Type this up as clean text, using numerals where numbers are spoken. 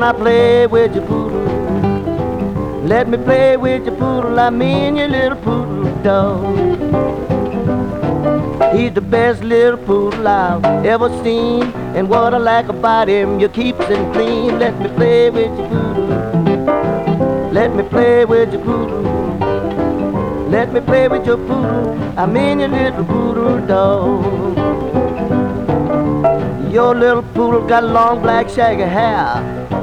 I play with your poodle. Let me play with your poodle, I mean your little poodle dog. He's the best little poodle I've ever seen, and what I like about him, you keeps him clean. Let me play with your poodle. Let me play with your poodle. Let me play with your poodle, I mean your little poodle dog. Your little poodle got long black shaggy hair,